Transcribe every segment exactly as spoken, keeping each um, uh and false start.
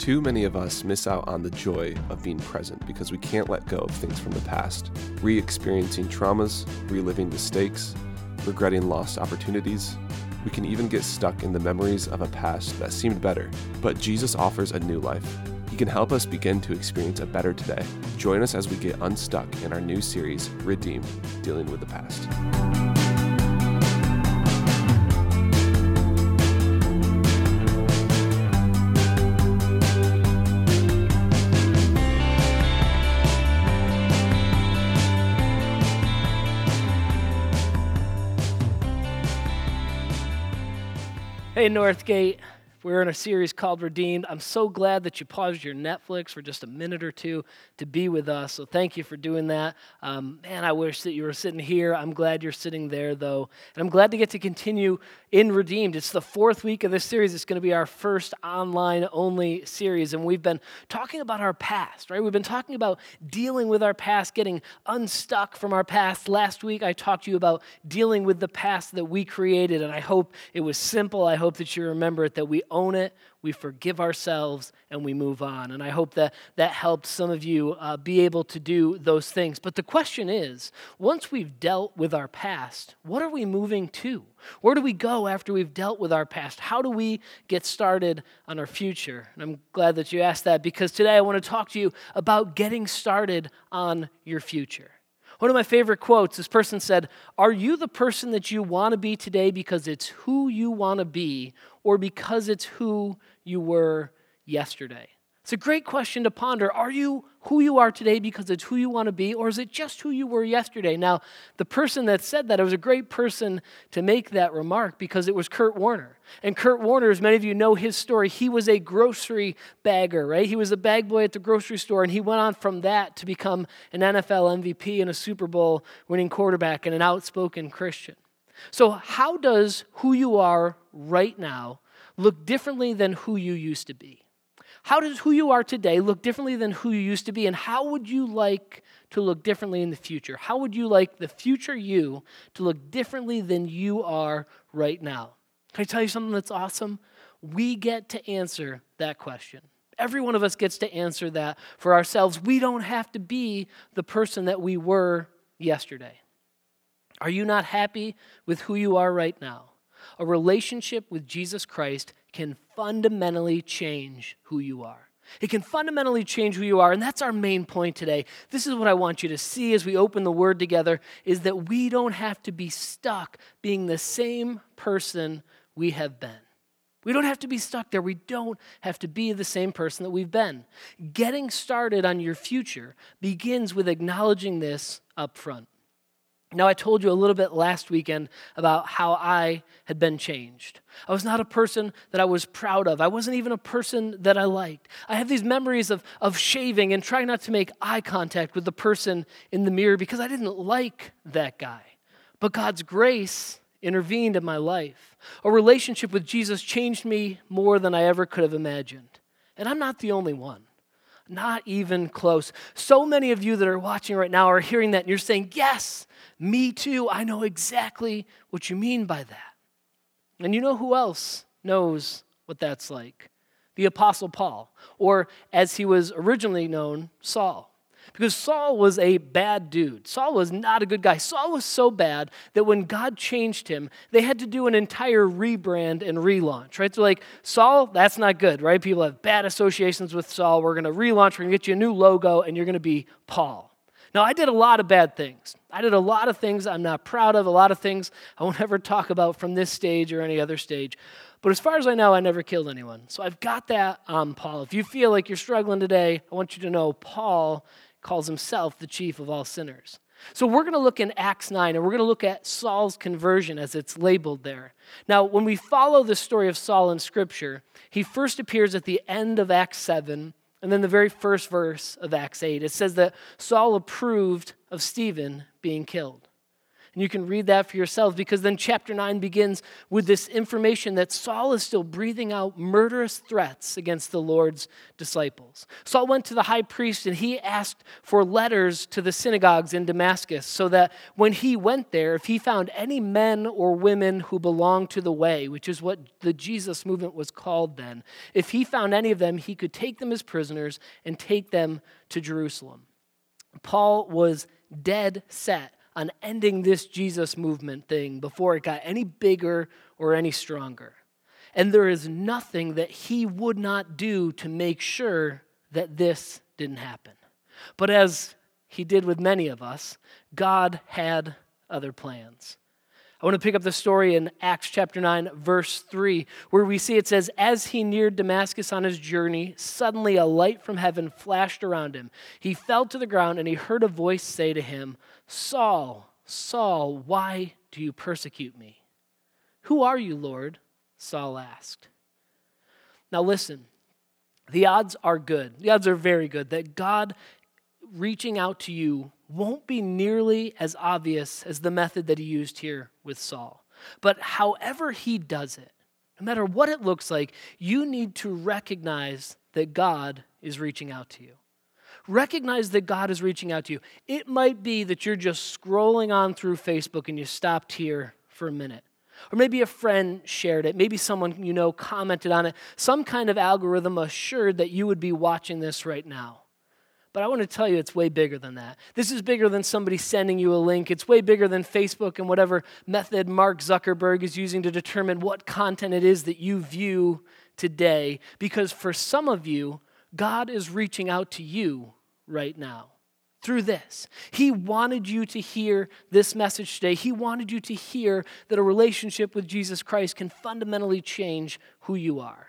Too many of us miss out on the joy of being present because we can't let go of things from the past, re-experiencing traumas, reliving mistakes, regretting lost opportunities. We can even get stuck in the memories of a past that seemed better, but Jesus offers a new life. He can help us begin to experience a better today. Join us as we get unstuck in our new series, Redeemed, Dealing with the Past. Hey, Northgate. We're in a series called Redeemed. I'm so glad that you paused your Netflix for just a minute or two to be with us. So thank you for doing that. Um, man, I wish that you were sitting here. I'm glad you're sitting there, though. And I'm glad to get to continue in Redeemed. It's the fourth week of this series. It's going to be our first online-only series. And we've been talking about our past, right? We've been talking about dealing with our past, getting unstuck from our past. Last week, I talked to you about dealing with the past that we created. And I hope it was simple. I hope that you remember it, that we own it, we forgive ourselves, and we move on. And I hope that that helped some of you uh, be able to do those things. But the question is, once we've dealt with our past, what are we moving to? Where do we go after we've dealt with our past? How do we get started on our future? And I'm glad that you asked that, because today I want to talk to you about getting started on your future. One of my favorite quotes, this person said, "Are you the person that you want to be today because it's who you want to be, or because it's who you were yesterday?" It's a great question to ponder. Are you who you are today because it's who you want to be, or is it just who you were yesterday? Now, the person that said that, it was a great person to make that remark, because it was Kurt Warner. And Kurt Warner, as many of you know his story, he was a grocery bagger, right? He was a bag boy at the grocery store, and he went on from that to become an N F L M V P and a Super Bowl winning quarterback and an outspoken Christian. So how does who you are right now look differently than who you used to be? How does who you are today look differently than who you used to be? And how would you like to look differently in the future? How would you like the future you to look differently than you are right now? Can I tell you something that's awesome? We get to answer that question. Every one of us gets to answer that for ourselves. We don't have to be the person that we were yesterday. Are you not happy with who you are right now? A relationship with Jesus Christ can fundamentally change who you are. It can fundamentally change who you are, and that's our main point today. This is what I want you to see as we open the Word together, is that we don't have to be stuck being the same person we have been. We don't have to be stuck there. We don't have to be the same person that we've been. Getting started on your future begins with acknowledging this up front. Now, I told you a little bit last weekend about how I had been changed. I was not a person that I was proud of. I wasn't even a person that I liked. I have these memories of, of shaving and trying not to make eye contact with the person in the mirror because I didn't like that guy. But God's grace intervened in my life. A relationship with Jesus changed me more than I ever could have imagined. And I'm not the only one. Not even close. So many of you that are watching right now are hearing that and you're saying, yes, me too. I know exactly what you mean by that. And you know who else knows what that's like? The Apostle Paul, or as he was originally known, Saul. Because Saul was a bad dude. Saul was not a good guy. Saul was so bad that when God changed him, they had to do an entire rebrand and relaunch, right? So like, Saul, that's not good, right? People have bad associations with Saul. We're going to relaunch. We're going to get you a new logo, and you're going to be Paul. Now, I did a lot of bad things. I did a lot of things I'm not proud of, a lot of things I won't ever talk about from this stage or any other stage. But as far as I know, I never killed anyone. So I've got that on Paul. If you feel like you're struggling today, I want you to know Paul calls himself the chief of all sinners. So we're going to look in Acts nine, and we're going to look at Saul's conversion as it's labeled there. Now, when we follow the story of Saul in Scripture, he first appears at the end of Acts seven, and then the very first verse of Acts eight. It says that Saul approved of Stephen being killed. And you can read that for yourselves, because then chapter nine begins with this information that Saul is still breathing out murderous threats against the Lord's disciples. Saul went to the high priest and he asked for letters to the synagogues in Damascus so that when he went there, if he found any men or women who belonged to the way, which is what the Jesus movement was called then, if he found any of them, he could take them as prisoners and take them to Jerusalem. Paul was dead set on ending this Jesus movement thing before it got any bigger or any stronger. And there is nothing that he would not do to make sure that this didn't happen. But as he did with many of us, God had other plans. I want to pick up the story in Acts chapter nine, verse three, where we see it says, "As he neared Damascus on his journey, suddenly a light from heaven flashed around him. He fell to the ground and he heard a voice say to him, 'Saul, Saul, why do you persecute me?' 'Who are you, Lord?' Saul asked." Now listen, the odds are good. The odds are very good that God reaching out to you won't be nearly as obvious as the method that he used here with Saul. But however he does it, no matter what it looks like, you need to recognize that God is reaching out to you. Recognize that God is reaching out to you. It might be that you're just scrolling on through Facebook and you stopped here for a minute. Or maybe a friend shared it. Maybe someone you know commented on it. Some kind of algorithm assured that you would be watching this right now. But I want to tell you it's way bigger than that. This is bigger than somebody sending you a link. It's way bigger than Facebook and whatever method Mark Zuckerberg is using to determine what content it is that you view today. Because for some of you, God is reaching out to you right now through this. He wanted you to hear this message today. He wanted you to hear that a relationship with Jesus Christ can fundamentally change who you are.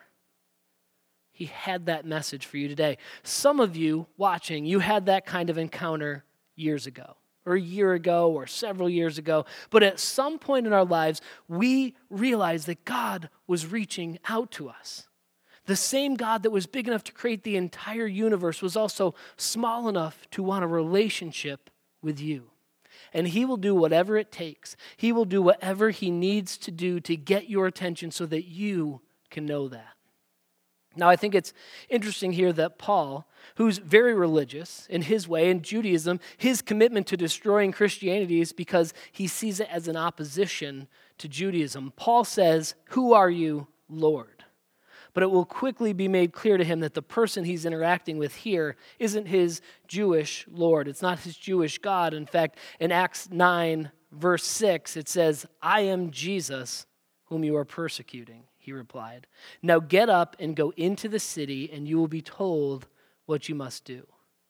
He had that message for you today. Some of you watching, you had that kind of encounter years ago, or a year ago, or several years ago. But at some point in our lives, we realized that God was reaching out to us. The same God that was big enough to create the entire universe was also small enough to want a relationship with you. And he will do whatever it takes. He will do whatever he needs to do to get your attention so that you can know that. Now, I think it's interesting here that Paul, who's very religious in his way, in Judaism, his commitment to destroying Christianity is because he sees it as an opposition to Judaism. Paul says, "Who are you, Lord?" But it will quickly be made clear to him that the person he's interacting with here isn't his Jewish Lord. It's not his Jewish God. In fact, in Acts nine, verse six, it says, "I am Jesus, whom you are persecuting," he replied. "Now get up and go into the city, and you will be told what you must do."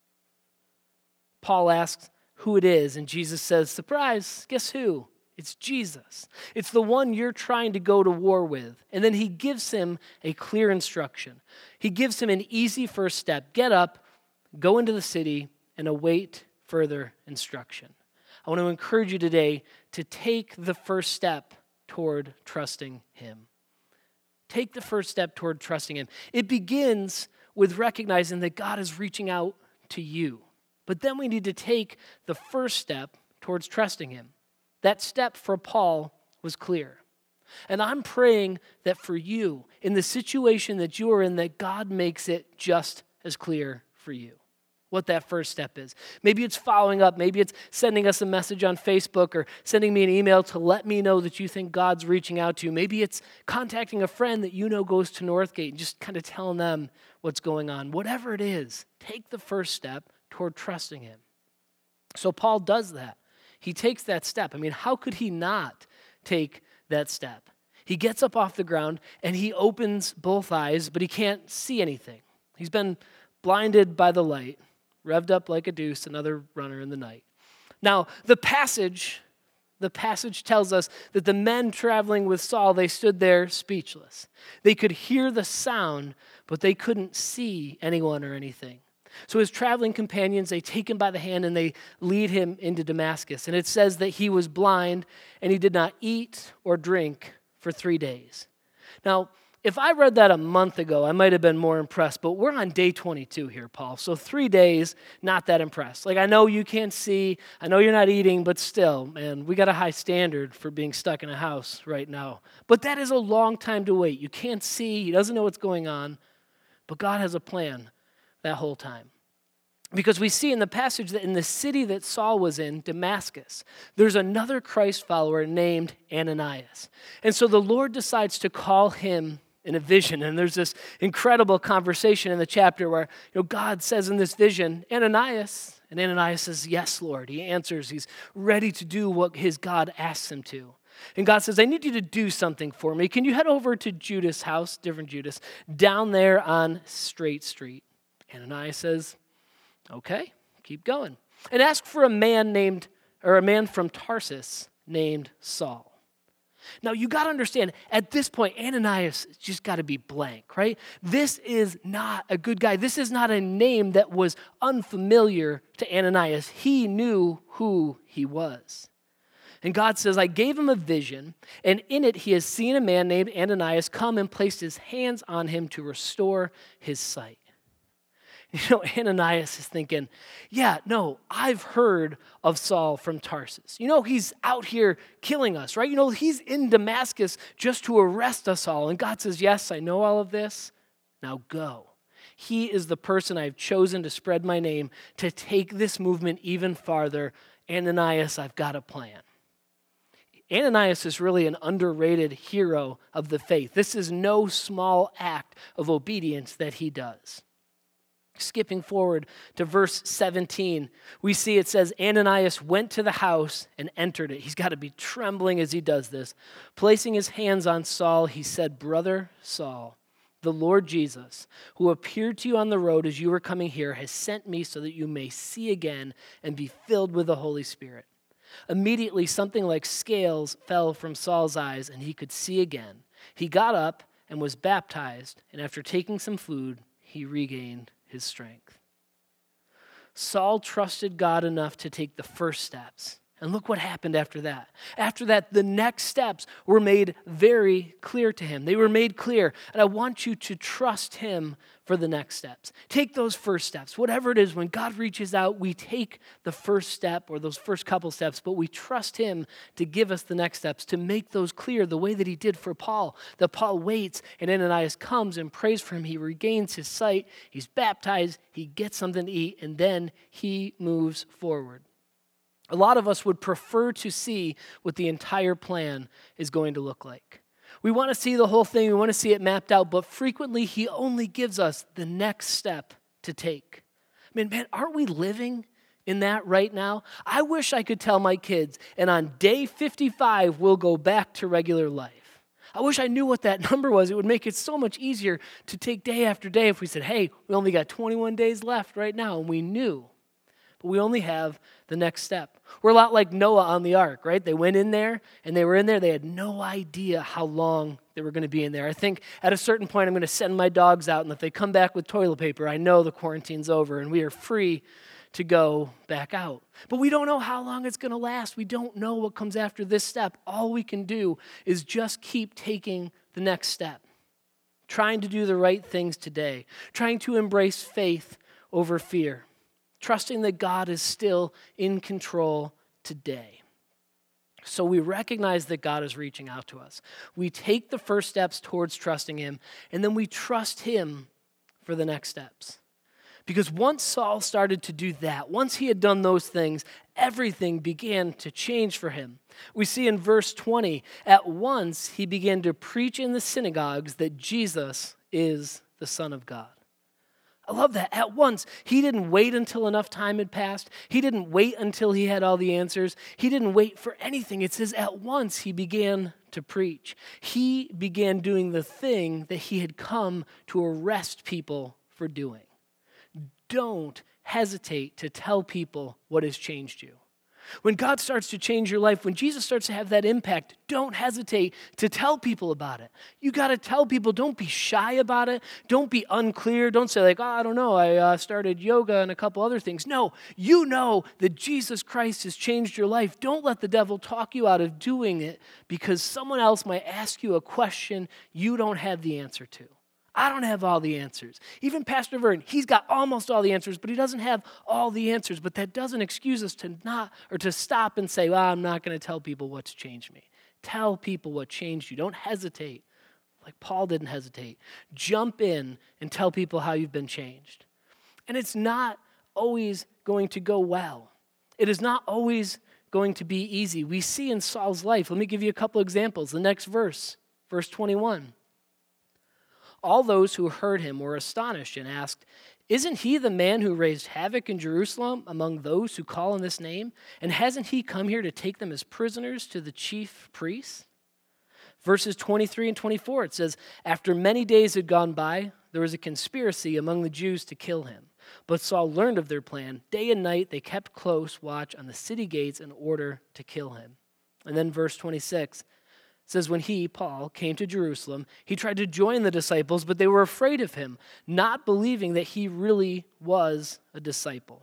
Paul asks who it is, and Jesus says, "Surprise, guess who? It's Jesus. It's the one you're trying to go to war with." And then he gives him a clear instruction. He gives him an easy first step. Get up, go into the city, and await further instruction. I want to encourage you today to take the first step toward trusting him. Take the first step toward trusting him. It begins with recognizing that God is reaching out to you. But then we need to take the first step towards trusting him. That step for Paul was clear. And I'm praying that for you, in the situation that you are in, that God makes it just as clear for you what that first step is. Maybe it's following up. Maybe it's sending us a message on Facebook or sending me an email to let me know that you think God's reaching out to you. Maybe it's contacting a friend that you know goes to Northgate and just kind of telling them what's going on. Whatever it is, take the first step toward trusting him. So Paul does that. He takes that step. I mean, how could he not take that step? He gets up off the ground and he opens both eyes, but he can't see anything. He's been blinded by the light. Revved up like a deuce, another runner in the night. Now, the passage, the passage tells us that the men traveling with Saul, they stood there speechless. They could hear the sound, but they couldn't see anyone or anything. So his traveling companions, they take him by the hand and they lead him into Damascus. And it says that he was blind and he did not eat or drink for three days. Now, if I read that a month ago, I might have been more impressed, but we're on day twenty-two here, Paul. So three days, not that impressed. Like, I know you can't see, I know you're not eating, but still, man, we got a high standard for being stuck in a house right now. But that is a long time to wait. You can't see, he doesn't know what's going on, but God has a plan that whole time. Because we see in the passage that in the city that Saul was in, Damascus, there's another Christ follower named Ananias. And so the Lord decides to call him in a vision. And there's this incredible conversation in the chapter where, you know, God says in this vision, Ananias. And Ananias says, yes, Lord. He answers. He's ready to do what his God asks him to. And God says, I need you to do something for me. Can you head over to Judas' house, different Judas, down there on Straight Street? Ananias says, okay, keep going. And ask for a man named, or a man from Tarsus named Saul. Now, you got to understand, at this point, Ananias just got to be blank, right? This is not a good guy. This is not a name that was unfamiliar to Ananias. He knew who he was. And God says, I gave him a vision, and in it he has seen a man named Ananias come and placed his hands on him to restore his sight. You know, Ananias is thinking, yeah, no, I've heard of Saul from Tarsus. You know, he's out here killing us, right? You know, he's in Damascus just to arrest us all. And God says, yes, I know all of this. Now go. He is the person I've chosen to spread my name, to take this movement even farther. Ananias, I've got a plan. Ananias is really an underrated hero of the faith. This is no small act of obedience that he does. Skipping forward to verse seventeen, we see it says, Ananias went to the house and entered it. He's got to be trembling as he does this. Placing his hands on Saul, he said, Brother Saul, the Lord Jesus, who appeared to you on the road as you were coming here, has sent me so that you may see again and be filled with the Holy Spirit. Immediately, something like scales fell from Saul's eyes, and he could see again. He got up and was baptized, and after taking some food, he regained his strength. Saul trusted God enough to take the first steps. And look what happened after that. After that, the next steps were made very clear to him. They were made clear. And I want you to trust him for the next steps. Take those first steps. Whatever it is, when God reaches out, we take the first step or those first couple steps, but we trust him to give us the next steps, to make those clear the way that he did for Paul. That Paul waits and Ananias comes and prays for him. He regains his sight. He's baptized. He gets something to eat, and then he moves forward. A lot of us would prefer to see what the entire plan is going to look like. We want to see the whole thing. We want to see it mapped out, but frequently he only gives us the next step to take. I mean, man, aren't we living in that right now? I wish I could tell my kids, and on day fifty-five, we'll go back to regular life. I wish I knew what that number was. It would make it so much easier to take day after day if we said, hey, we only got twenty-one days left right now, and we knew. But we only have the next step. We're a lot like Noah on the ark, right? They went in there, and they were in there. They had no idea how long they were going to be in there. I think at a certain point, I'm going to send my dogs out, and if they come back with toilet paper, I know the quarantine's over, and we are free to go back out. But we don't know how long it's going to last. We don't know what comes after this step. All we can do is just keep taking the next step, trying to do the right things today, trying to embrace faith over fear, trusting that God is still in control today. So we recognize that God is reaching out to us. We take the first steps towards trusting him, and then we trust him for the next steps. Because once Saul started to do that, once he had done those things, everything began to change for him. We see in verse twenty, at once he began to preach in the synagogues that Jesus is the Son of God. I love that. At once, he didn't wait until enough time had passed. He didn't wait until he had all the answers. He didn't wait for anything. It says at once he began to preach. He began doing the thing that he had come to arrest people for doing. Don't hesitate to tell people what has changed you. When God starts to change your life, when Jesus starts to have that impact, don't hesitate to tell people about it. You got to tell people. Don't be shy about it. Don't be unclear. Don't say like, oh, I don't know, I uh, started yoga and a couple other things. No, you know that Jesus Christ has changed your life. Don't let the devil talk you out of doing it because someone else might ask you a question you don't have the answer to. I don't have all the answers. Even Pastor Vern, he's got almost all the answers, but he doesn't have all the answers. But that doesn't excuse us to not, or to stop and say, well, I'm not going to tell people what's changed me. Tell people what changed you. Don't hesitate. Like Paul didn't hesitate. Jump in and tell people how you've been changed. And it's not always going to go well. It is not always going to be easy. We see in Saul's life, let me give you a couple examples. The next verse, verse twenty-one. All those who heard him were astonished and asked, isn't he the man who raised havoc in Jerusalem among those who call on this name? And hasn't he come here to take them as prisoners to the chief priests? Verses twenty-three and twenty-four, it says, after many days had gone by, there was a conspiracy among the Jews to kill him. But Saul learned of their plan. Day and night they kept close watch on the city gates in order to kill him. And then verse twenty-six, it says, when he, Paul, came to Jerusalem, he tried to join the disciples, but they were afraid of him, not believing that he really was a disciple.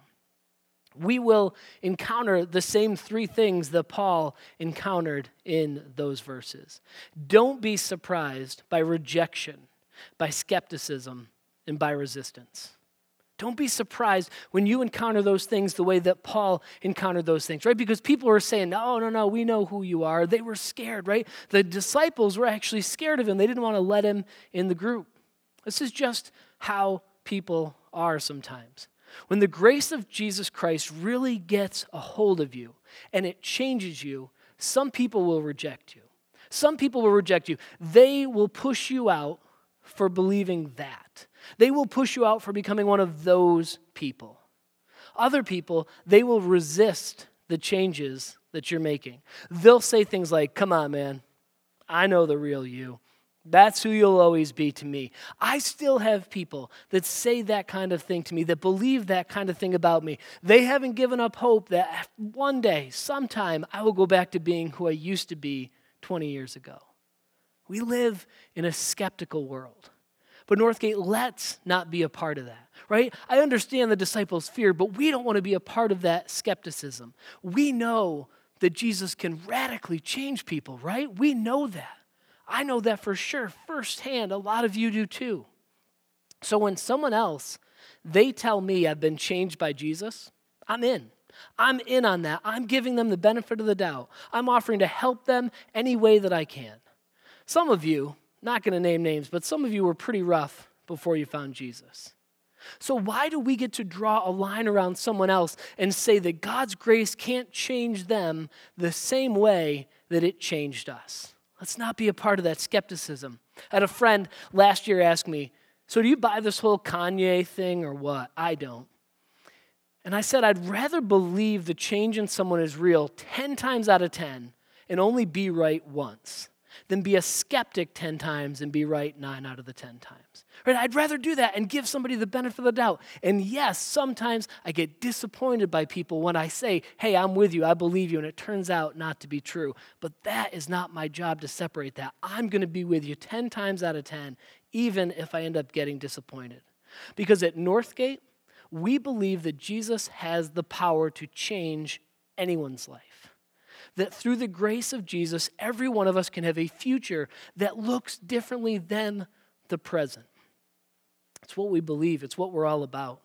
We will encounter the same three things that Paul encountered in those verses. Don't be surprised by rejection, by skepticism, and by resistance. Don't be surprised when you encounter those things the way that Paul encountered those things, right? Because people were saying, no, no, no, we know who you are. They were scared, right? The disciples were actually scared of him. They didn't want to let him in the group. This is just how people are sometimes. When the grace of Jesus Christ really gets a hold of you and it changes you, some people will reject you. Some people will reject you. They will push you out for believing that. They will push you out for becoming one of those people. Other people, they will resist the changes that you're making. They'll say things like, come on, man, I know the real you. That's who you'll always be to me. I still have people that say that kind of thing to me, that believe that kind of thing about me. They haven't given up hope that one day, sometime, I will go back to being who I used to be twenty years ago. We live in a skeptical world. But Northgate, let's not be a part of that, right? I understand the disciples' fear, but we don't want to be a part of that skepticism. We know that Jesus can radically change people, right? We know that. I know that for sure, firsthand. A lot of you do too. So when someone else, they tell me I've been changed by Jesus, I'm in. I'm in on that. I'm giving them the benefit of the doubt. I'm offering to help them any way that I can. Some of you, not going to name names, but some of you were pretty rough before you found Jesus. So why do we get to draw a line around someone else and say that God's grace can't change them the same way that it changed us? Let's not be a part of that skepticism. I had a friend last year ask me, so do you buy this whole Kanye thing or what? I don't. And I said, I'd rather believe the change in someone is real ten times out of ten and only be right once than be a skeptic ten times and be right nine out of the ten times. Right? I'd rather do that and give somebody the benefit of the doubt. And yes, sometimes I get disappointed by people when I say, hey, I'm with you, I believe you, and it turns out not to be true. But that is not my job to separate that. I'm going to be with you ten times out of ten, even if I end up getting disappointed. Because at Northgate, we believe that Jesus has the power to change anyone's life. That through the grace of Jesus, every one of us can have a future that looks differently than the present. It's what we believe. It's what we're all about.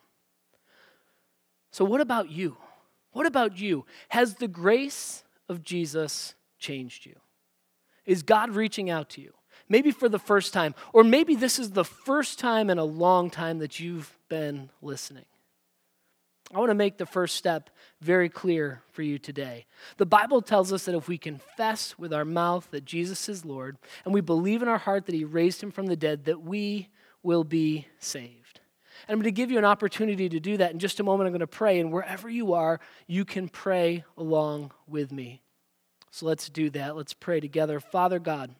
So what about you? What about you? Has the grace of Jesus changed you? Is God reaching out to you? Maybe for the first time, or maybe this is the first time in a long time that you've been listening. I want to make the first step very clear for you today. The Bible tells us that if we confess with our mouth that Jesus is Lord, and we believe in our heart that he raised him from the dead, that we will be saved. And I'm going to give you an opportunity to do that. In just a moment, I'm going to pray, and wherever you are, you can pray along with me. So let's do that. Let's pray together. Father God,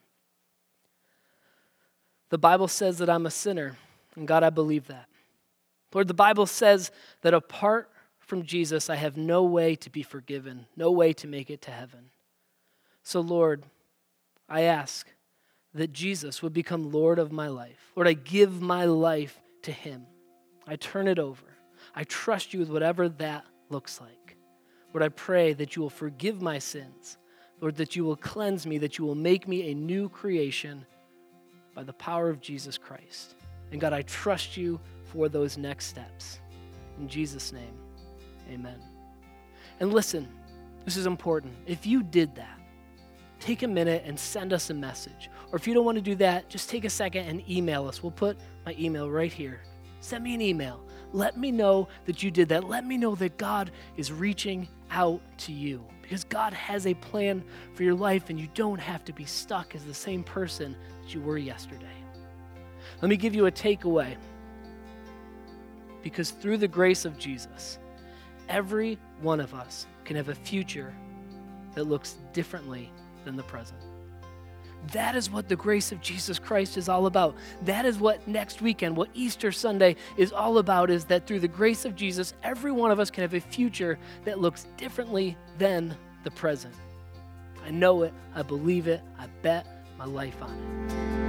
the Bible says that I'm a sinner, and God, I believe that. Lord, the Bible says that apart from Jesus, I have no way to be forgiven, no way to make it to heaven. So Lord, I ask that Jesus would become Lord of my life. Lord, I give my life to him. I turn it over. I trust you with whatever that looks like. Lord, I pray that you will forgive my sins. Lord, that you will cleanse me, that you will make me a new creation by the power of Jesus Christ. And God, I trust you for those next steps. In Jesus' name, amen. And listen, this is important. If you did that, take a minute and send us a message. Or if you don't want to do that, just take a second and email us. We'll put my email right here. Send me an email. Let me know that you did that. Let me know that God is reaching out to you, because God has a plan for your life and you don't have to be stuck as the same person that you were yesterday. Let me give you a takeaway. Because through the grace of Jesus, every one of us can have a future that looks differently than the present. That is what the grace of Jesus Christ is all about. That is what next weekend, what Easter Sunday is all about, is that through the grace of Jesus, every one of us can have a future that looks differently than the present. I know it, I believe it, I bet my life on it.